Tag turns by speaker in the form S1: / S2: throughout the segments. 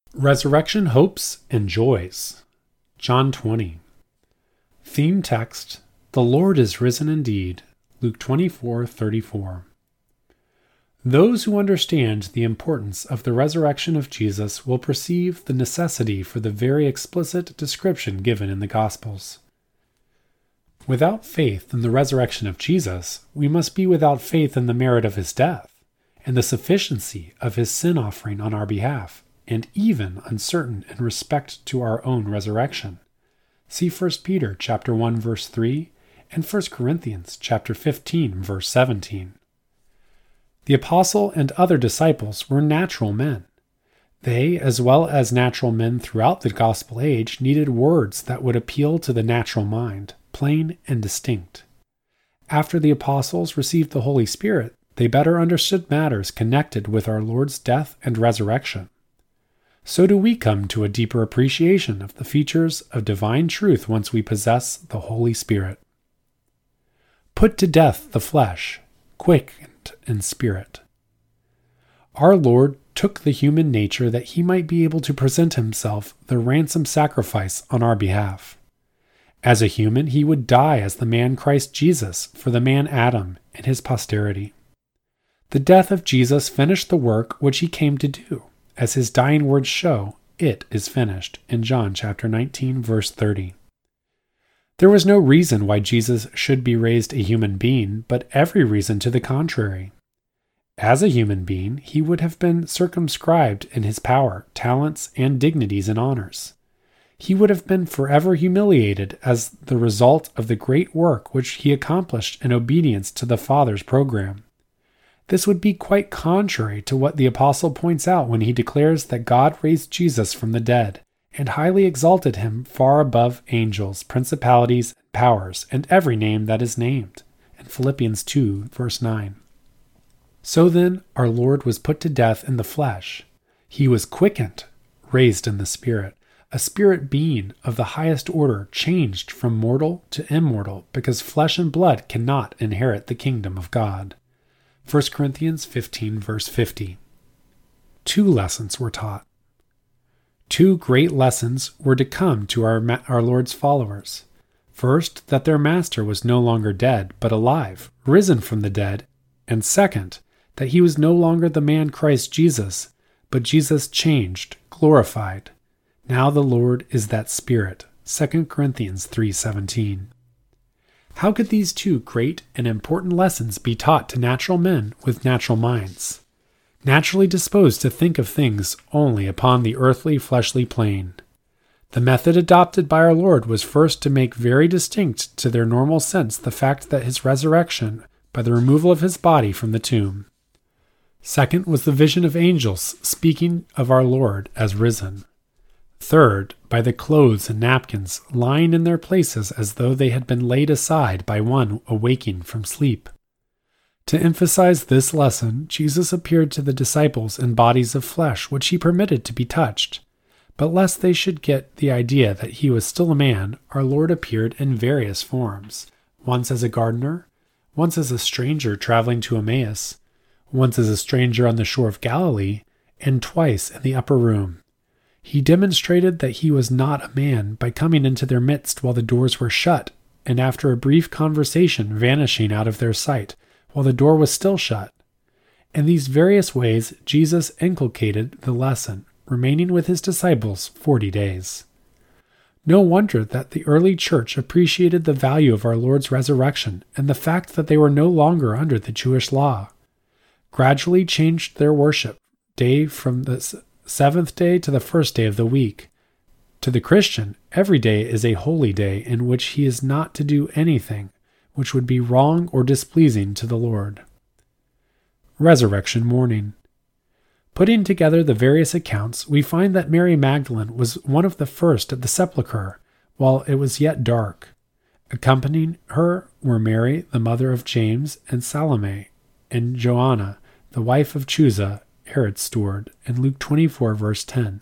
S1: Resurrection Hopes and Joys. John 20. Theme text: The Lord is risen indeed. Luke 24:34. Those who understand the importance of the resurrection of Jesus will perceive the necessity for the very explicit description given in the Gospels. Without faith in the resurrection of Jesus, we must be without faith in the merit of his death and the sufficiency of his sin offering on our behalf, and even uncertain in respect to our own resurrection. See 1 Peter chapter 1 verse 3 and 1 Corinthians chapter 15 verse 17. The apostle and other disciples were natural men. They, as well as natural men throughout the gospel age, needed words that would appeal to the natural mind, plain and distinct. After the apostles received the Holy Spirit, they better understood matters connected with our Lord's death and resurrection. So do we come to a deeper appreciation of the features of divine truth once we possess the Holy Spirit. Put to death the flesh, quickened in spirit. Our Lord took the human nature that he might be able to present himself the ransom sacrifice on our behalf. As a human, he would die as the man Christ Jesus for the man Adam and his posterity. The death of Jesus finished the work which he came to do. As his dying words show, it is finished, in John chapter 19, verse 30. There was no reason why Jesus should be raised a human being, but every reason to the contrary. As a human being, he would have been circumscribed in his power, talents, and dignities and honors. He would have been forever humiliated as the result of the great work which he accomplished in obedience to the Father's program. This would be quite contrary to what the apostle points out when he declares that God raised Jesus from the dead and highly exalted him far above angels, principalities, and powers, and every name that is named, in Philippians 2, verse 9. So then, our Lord was put to death in the flesh. He was quickened, raised in the spirit, a spirit being of the highest order, changed from mortal to immortal, because flesh and blood cannot inherit the kingdom of God. 1 Corinthians 15, verse 50. 2 lessons were taught. 2 great lessons were to come to our Lord's followers. First, that their Master was no longer dead, but alive, risen from the dead. And second, that he was no longer the man Christ Jesus, but Jesus changed, glorified. Now the Lord is that Spirit. 2 Corinthians 3:17. How could these 2 great and important lessons be taught to natural men with natural minds, naturally disposed to think of things only upon the earthly, fleshly plane? The method adopted by our Lord was first to make very distinct to their normal sense the fact that his resurrection by the removal of his body from the tomb. Second was the vision of angels speaking of our Lord as risen. Third, by the clothes and napkins lying in their places as though they had been laid aside by one awaking from sleep. To emphasize this lesson, Jesus appeared to the disciples in bodies of flesh which he permitted to be touched. But lest they should get the idea that he was still a man, our Lord appeared in various forms, once as a gardener, once as a stranger traveling to Emmaus, once as a stranger on the shore of Galilee, and twice in the upper room. He demonstrated that he was not a man by coming into their midst while the doors were shut, and after a brief conversation vanishing out of their sight while the door was still shut. In these various ways, Jesus inculcated the lesson, remaining with his disciples 40 days. No wonder that the early church appreciated the value of our Lord's resurrection and the fact that they were no longer under the Jewish law. Gradually changed their worship day from the 7th day to the 1st day of the week. To the Christian, every day is a holy day in which he is not to do anything which would be wrong or displeasing to the Lord. Resurrection morning. Putting together the various accounts, we find that Mary Magdalene was one of the first at the sepulchre, while it was yet dark. Accompanying her were Mary, the mother of James, and Salome, and Joanna, the wife of Chuza, Herod's steward, in Luke 24, verse 10.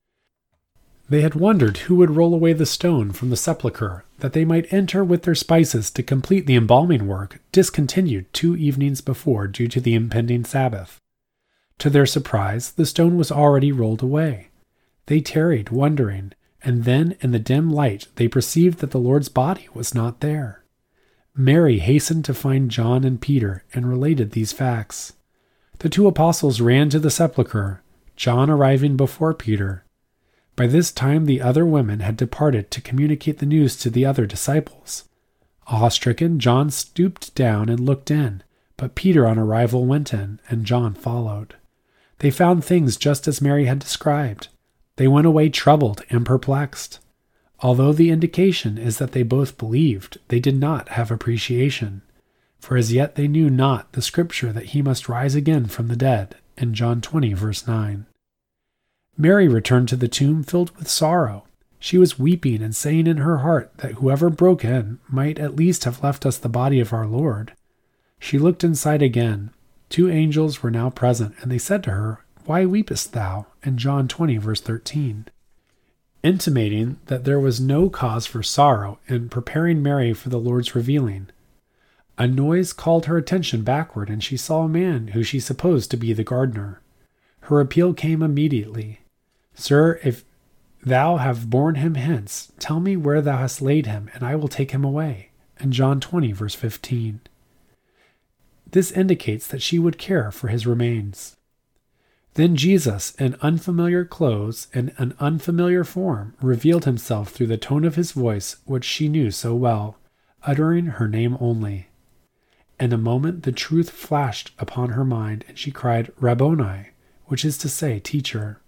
S1: They had wondered who would roll away the stone from the sepulchre, that they might enter with their spices to complete the embalming work, discontinued 2 evenings before due to the impending Sabbath. To their surprise, the stone was already rolled away. They tarried, wondering, and then in the dim light they perceived that the Lord's body was not there. Mary hastened to find John and Peter and related these facts. The 2 apostles ran to the sepulchre, John arriving before Peter. By this time the other women had departed to communicate the news to the other disciples. Awe-stricken, John stooped down and looked in, but Peter on arrival went in, and John followed. They found things just as Mary had described. They went away troubled and perplexed. Although the indication is that they both believed, they did not have appreciation. For as yet they knew not the scripture that he must rise again from the dead, in John 20, verse 9. Mary returned to the tomb filled with sorrow. She was weeping and saying in her heart that whoever broke in might at least have left us the body of our Lord. She looked inside again. 2 angels were now present, and they said to her, "Why weepest thou?" in John 20, verse 13. Intimating that there was no cause for sorrow in preparing Mary for the Lord's revealing. A noise called her attention backward, and she saw a man who she supposed to be the gardener. Her appeal came immediately. "Sir, if thou have borne him hence, tell me where thou hast laid him, and I will take him away." In John 20, verse 15. This indicates that she would care for his remains. Then Jesus, in unfamiliar clothes and an unfamiliar form, revealed himself through the tone of his voice, which she knew so well, uttering her name only. In a moment the truth flashed upon her mind, and she cried, "Rabboni," which is to say, teacher.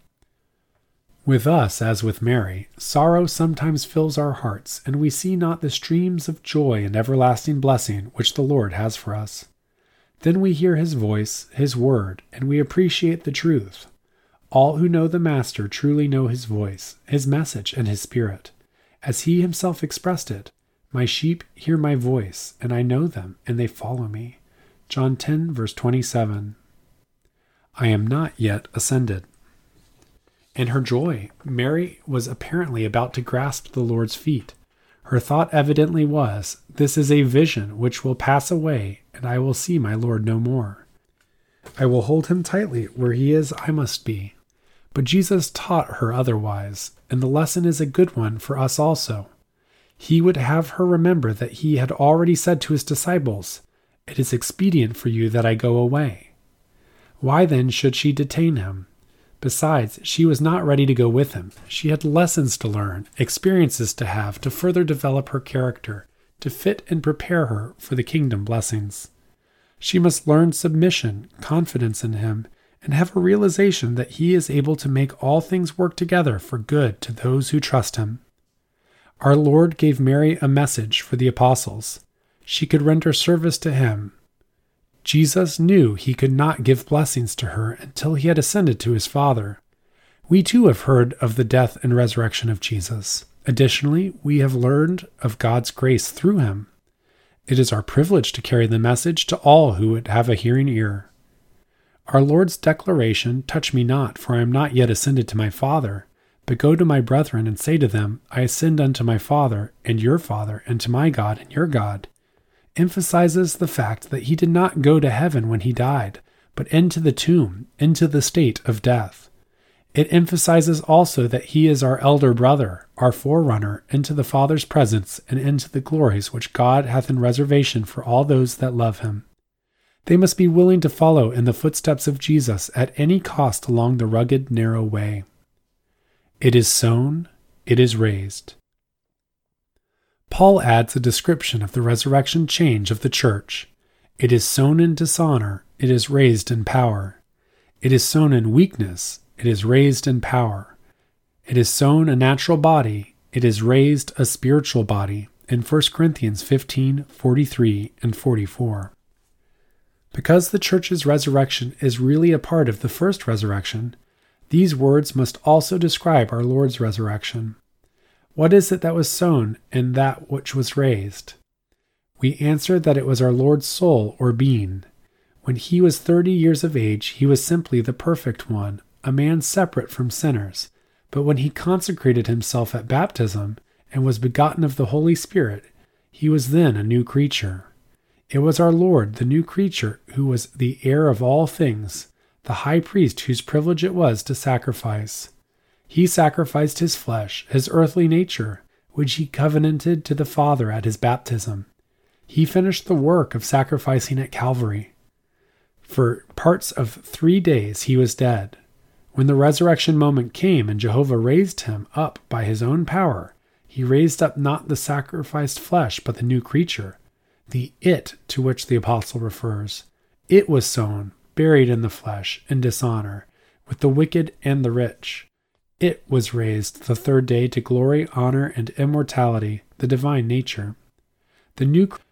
S1: With us, as with Mary, sorrow sometimes fills our hearts, and we see not the streams of joy and everlasting blessing which the Lord has for us. Then we hear his voice, his word, and we appreciate the truth. All who know the Master truly know his voice, his message, and his spirit. As he himself expressed it, "My sheep hear my voice, and I know them, and they follow me." John 10, verse 27. I am not yet ascended. In her joy, Mary was apparently about to grasp the Lord's feet. Her thought evidently was, "This is a vision which will pass away, and I will see my Lord no more. I will hold him tightly. Where he is, I must be." But Jesus taught her otherwise, and the lesson is a good one for us also. He would have her remember that he had already said to his disciples, "It is expedient for you that I go away." Why then should she detain him? Besides, she was not ready to go with him. She had lessons to learn, experiences to have, to further develop her character, to fit and prepare her for the kingdom blessings. She must learn submission, confidence in him, and have a realization that he is able to make all things work together for good to those who trust him. Our Lord gave Mary a message for the apostles. She could render service to him. Jesus knew he could not give blessings to her until he had ascended to his Father. We too have heard of the death and resurrection of Jesus. Additionally, we have learned of God's grace through him. It is our privilege to carry the message to all who would have a hearing ear. Our Lord's declaration, "Touch me not, for I am not yet ascended to my Father, but go to my brethren and say to them, I ascend unto my Father and your Father, and to my God and your God," emphasizes the fact that he did not go to heaven when he died, but into the tomb, into the state of death. It emphasizes also that he is our elder brother, our forerunner, into the Father's presence and into the glories which God hath in reservation for all those that love him. They must be willing to follow in the footsteps of Jesus at any cost along the rugged, narrow way. It is sown, it is raised. Paul adds a description of the resurrection change of the church. It is sown in dishonor, it is raised in power. It is sown in weakness, it is raised in power. It is sown a natural body, it is raised a spiritual body, in 1 Corinthians 15:43 and 44. Because the church's resurrection is really a part of the first resurrection, these words must also describe our Lord's resurrection. What is it that was sown and that which was raised? We answer that it was our Lord's soul or being. When he was 30 years of age, he was simply the perfect one, a man separate from sinners. But when he consecrated himself at baptism and was begotten of the Holy Spirit, he was then a new creature. It was our Lord, the new creature, who was the heir of all things, the high priest whose privilege it was to sacrifice. He sacrificed his flesh, his earthly nature, which he covenanted to the Father at his baptism. He finished the work of sacrificing at Calvary. For parts of 3 days he was dead. When the resurrection moment came and Jehovah raised him up by his own power, he raised up not the sacrificed flesh, but the new creature, the it to which the apostle refers. It was sown, buried in the flesh, in dishonor, with the wicked and the rich. It was raised the 3rd day to glory, honor, and immortality, the divine nature. The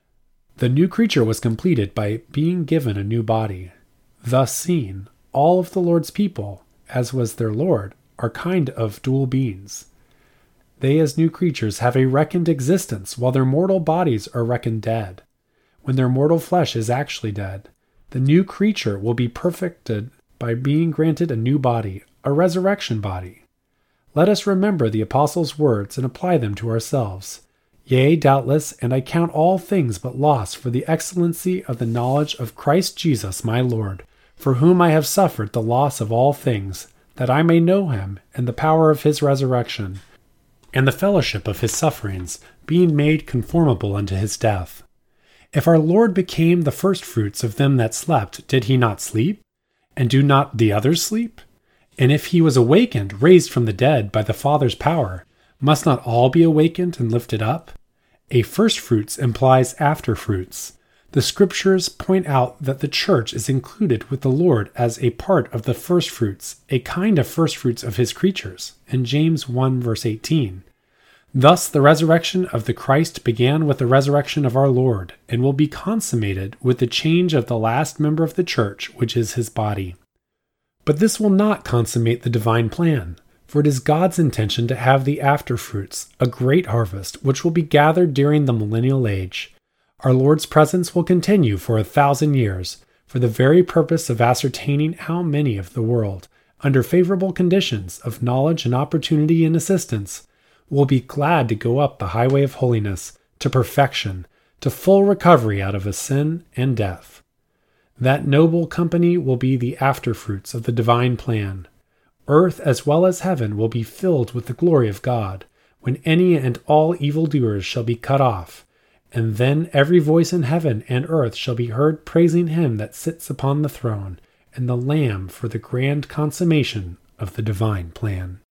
S1: new creature was completed by being given a new body. Thus seen, all of the Lord's people, as was their Lord, are kind of dual beings. They as new creatures have a reckoned existence, while their mortal bodies are reckoned dead. When their mortal flesh is actually dead, the new creature will be perfected by being granted a new body, a resurrection body. Let us remember the apostles' words and apply them to ourselves. Yea, doubtless, and I count all things but loss for the excellency of the knowledge of Christ Jesus my Lord, for whom I have suffered the loss of all things, that I may know him, and the power of his resurrection, and the fellowship of his sufferings, being made conformable unto his death. If our Lord became the firstfruits of them that slept, did he not sleep? And do not the others sleep? And if he was awakened, raised from the dead by the Father's power, must not all be awakened and lifted up? A firstfruits implies afterfruits. The Scriptures point out that the church is included with the Lord as a part of the firstfruits, a kind of firstfruits of his creatures, in James 1 verse 18. Thus the resurrection of the Christ began with the resurrection of our Lord, and will be consummated with the change of the last member of the church, which is his body. But this will not consummate the divine plan, for it is God's intention to have the afterfruits, a great harvest, which will be gathered during the millennial age. Our Lord's presence will continue for 1,000 years, for the very purpose of ascertaining how many of the world, under favorable conditions of knowledge and opportunity and assistance, will be glad to go up the highway of holiness, to perfection, to full recovery out of a sin and death. That noble company will be the afterfruits of the divine plan. Earth as well as heaven will be filled with the glory of God, when any and all evildoers shall be cut off, and then every voice in heaven and earth shall be heard praising him that sits upon the throne, and the Lamb for the grand consummation of the divine plan.